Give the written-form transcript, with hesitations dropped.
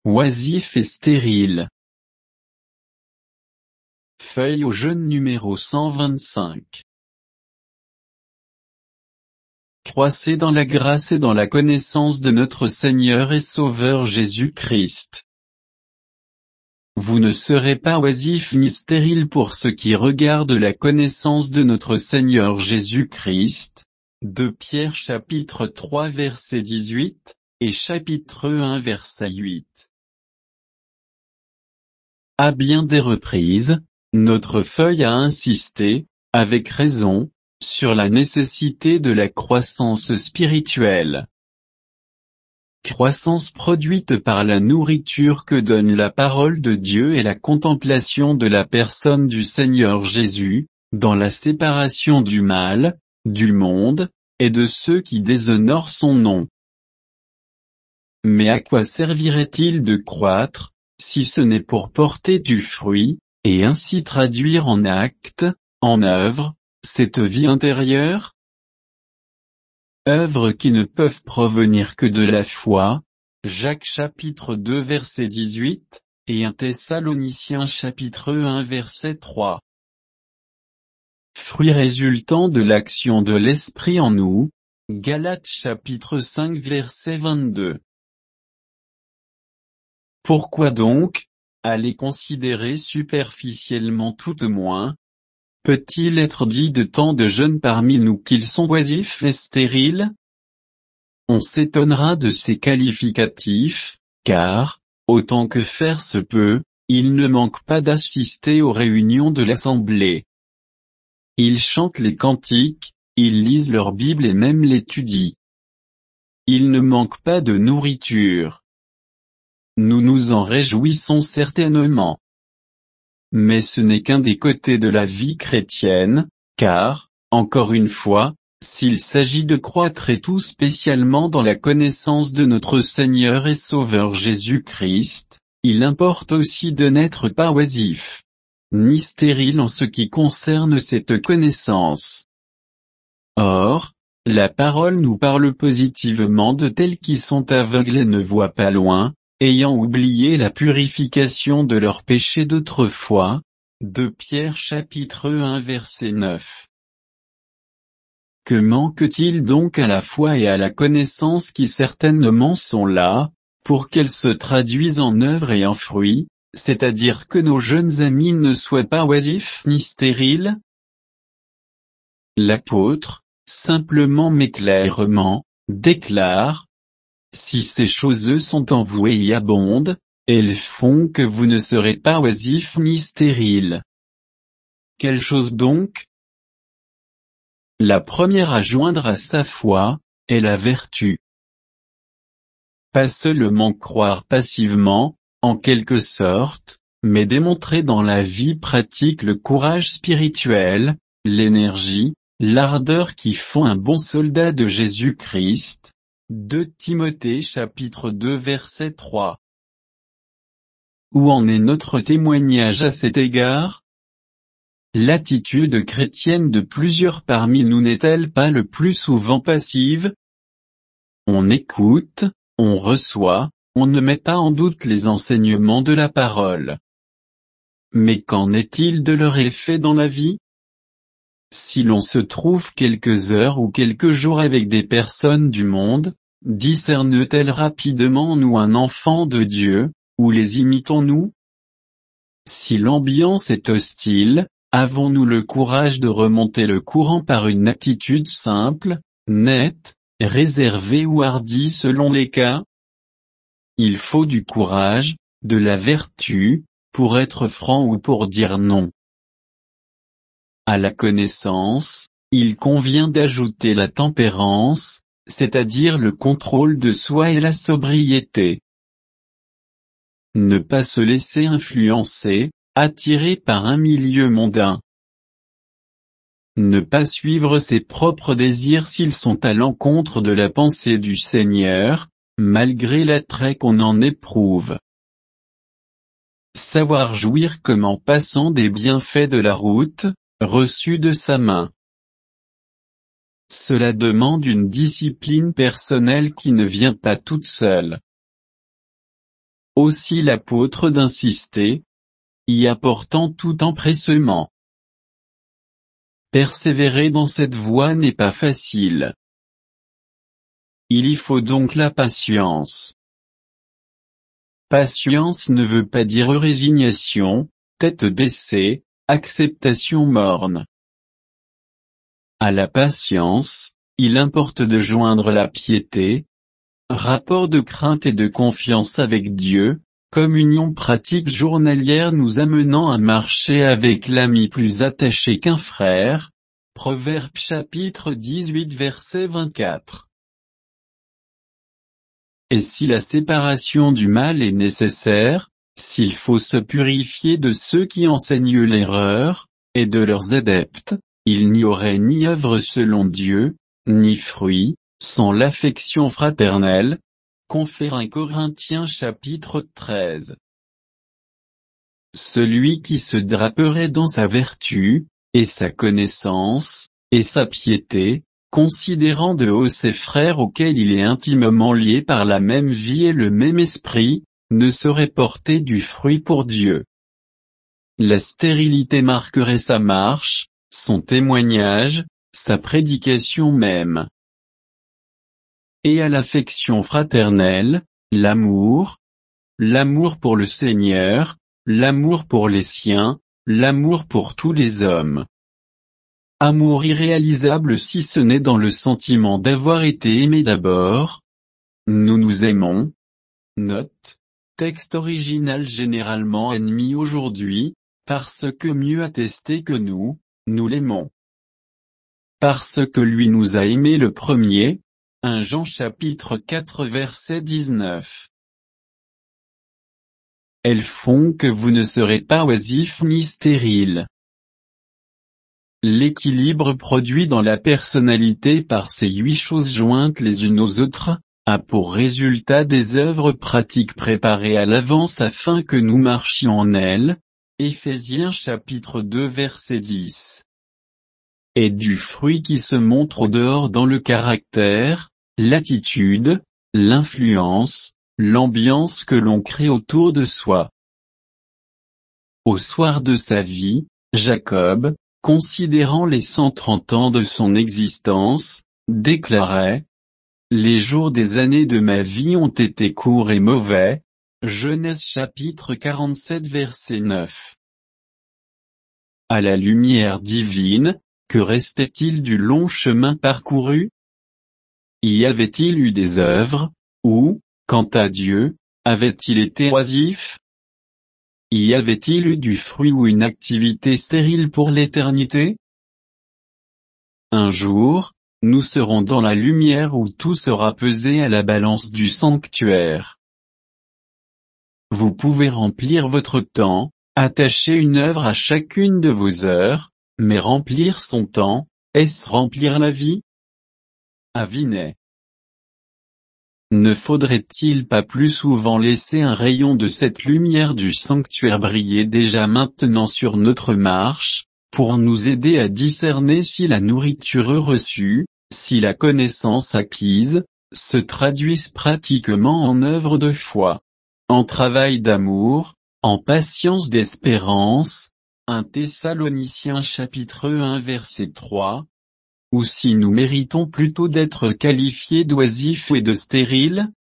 oisif et stérile. Feuille au jaune numéro 125. Croissez dans la grâce et dans la connaissance de notre Seigneur et Sauveur Jésus-Christ. Vous ne serez pas oisifs ni stériles pour ce qui regarde la connaissance de notre Seigneur Jésus-Christ. 2 Pierre chapitre 3 verset 18, et chapitre 1 verset 8. À bien des reprises, notre feuille a insisté, avec raison, sur la nécessité de la croissance spirituelle. Croissance produite par la nourriture que donne la parole de Dieu et la contemplation de la personne du Seigneur Jésus, dans la séparation du mal, du monde, et de ceux qui déshonorent son nom. Mais à quoi servirait-il de croître, si ce n'est pour porter du fruit, et ainsi traduire en actes, en œuvres, cette vie intérieure? Œuvres qui ne peuvent provenir que de la foi, Jacques chapitre 2 verset 18, et 1 Thessaloniciens chapitre 1 verset 3. Fruits résultant de l'action de l'Esprit en nous, Galates chapitre 5 verset 22. Pourquoi donc, à les considérer superficiellement tout au moins, peut-il être dit de tant de jeunes parmi nous qu'ils sont oisifs et stériles? On s'étonnera de ces qualificatifs, car, autant que faire se peut, ils ne manquent pas d'assister aux réunions de l'assemblée. Ils chantent les cantiques, ils lisent leur Bible et même l'étudient. Ils ne manquent pas de nourriture. Nous nous en réjouissons certainement. Mais ce n'est qu'un des côtés de la vie chrétienne, car, encore une fois, s'il s'agit de croître et tout spécialement dans la connaissance de notre Seigneur et Sauveur Jésus-Christ, il importe aussi de n'être pas oisif, ni stérile en ce qui concerne cette connaissance. Or, la parole nous parle positivement de tels qui sont aveugles et ne voient pas loin, ayant oublié la purification de leurs péchés d'autrefois. 2 Pierre chapitre 1 verset 9. Que manque-t-il donc à la foi et à la connaissance qui certainement sont là, pour qu'elles se traduisent en œuvres et en fruits, c'est-à-dire que nos jeunes amis ne soient pas oisifs ni stériles? L'apôtre, simplement mais clairement, déclare: si ces choses sont en vous et y abondent, elles font que vous ne serez pas oisifs ni stériles. Quelle chose donc? La première à joindre à sa foi, est la vertu. Pas seulement croire passivement, en quelque sorte, mais démontrer dans la vie pratique le courage spirituel, l'énergie, l'ardeur qui font un bon soldat de Jésus-Christ. 2 Timothée chapitre 2 verset 3. Où en est notre témoignage à cet égard? L'attitude chrétienne de plusieurs parmi nous n'est-elle pas le plus souvent passive? On écoute, on reçoit, on ne met pas en doute les enseignements de la parole. Mais qu'en est-il de leur effet dans la vie? Si l'on se trouve quelques heures ou quelques jours avec des personnes du monde, discerne-t-elle rapidement en nous un enfant de Dieu, ou les imitons-nous? Si l'ambiance est hostile, avons-nous le courage de remonter le courant par une attitude simple, nette, réservée ou hardie selon les cas? Il faut du courage, de la vertu, pour être franc ou pour dire non. À la connaissance, il convient d'ajouter la tempérance, c'est-à-dire le contrôle de soi et la sobriété. Ne pas se laisser influencer, attiré par un milieu mondain. Ne pas suivre ses propres désirs s'ils sont à l'encontre de la pensée du Seigneur, malgré l'attrait qu'on en éprouve. Savoir jouir comme en passant des bienfaits de la route, reçus de sa main. Cela demande une discipline personnelle qui ne vient pas toute seule. Aussi l'apôtre d'insister, y apportant tout empressement. Persévérer dans cette voie n'est pas facile. Il y faut donc la patience. Patience ne veut pas dire résignation, tête baissée, acceptation morne. À la patience, il importe de joindre la piété, rapport de crainte et de confiance avec Dieu, communion pratique journalière nous amenant à marcher avec l'ami plus attaché qu'un frère. Proverbe chapitre 18 verset 24. Et si la séparation du mal est nécessaire, s'il faut se purifier de ceux qui enseignent l'erreur, et de leurs adeptes, il n'y aurait ni œuvre selon Dieu, ni fruit, sans l'affection fraternelle. Confère 1 Corinthiens chapitre 13. Celui qui se draperait dans sa vertu, et sa connaissance, et sa piété, considérant de haut ses frères auxquels il est intimement lié par la même vie et le même esprit, ne saurait porter du fruit pour Dieu. La stérilité marquerait sa marche, son témoignage, sa prédication même. Et à l'affection fraternelle, l'amour pour le Seigneur, l'amour pour les siens, l'amour pour tous les hommes. Amour irréalisable si ce n'est dans le sentiment d'avoir été aimé d'abord. Nous nous aimons. Note. Texte original généralement admis aujourd'hui, parce que mieux attesté que nous l'aimons. Parce que lui nous a aimés le premier. 1 Jean chapitre 4 verset 19. Elles font que vous ne serez pas oisifs ni stériles. L'équilibre produit dans la personnalité par ces 8 choses jointes les unes aux autres, a pour résultat des œuvres pratiques préparées à l'avance afin que nous marchions en elles. Éphésiens chapitre 2 verset 10. Et du fruit qui se montre au dehors dans le caractère, l'attitude, l'influence, l'ambiance que l'on crée autour de soi. Au soir de sa vie, Jacob, considérant les 130 ans de son existence, déclarait « Les jours des années de ma vie ont été courts et mauvais ». Genèse chapitre 47 verset 9. À la lumière divine, que restait-il du long chemin parcouru? Y avait-il eu des œuvres, ou, quant à Dieu, avait-il été oisif? Y avait-il eu du fruit ou une activité stérile pour l'éternité? Un jour, nous serons dans la lumière où tout sera pesé à la balance du sanctuaire. Vous pouvez remplir votre temps, attacher une œuvre à chacune de vos heures, mais remplir son temps, est-ce remplir la vie? Avinet. Ne faudrait-il pas plus souvent laisser un rayon de cette lumière du sanctuaire briller déjà maintenant sur notre marche, pour nous aider à discerner si la nourriture reçue, si la connaissance acquise, se traduisent pratiquement en œuvre de foi, en travail d'amour, en patience d'espérance, 1 Thessaloniciens chapitre 1 verset 3, ou si nous méritons plutôt d'être qualifiés d'oisifs et de stériles?